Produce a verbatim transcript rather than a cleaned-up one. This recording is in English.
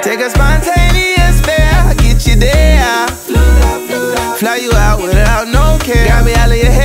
Take a spontaneous fare, get you there. Fly you out without no care. Got me out of your head.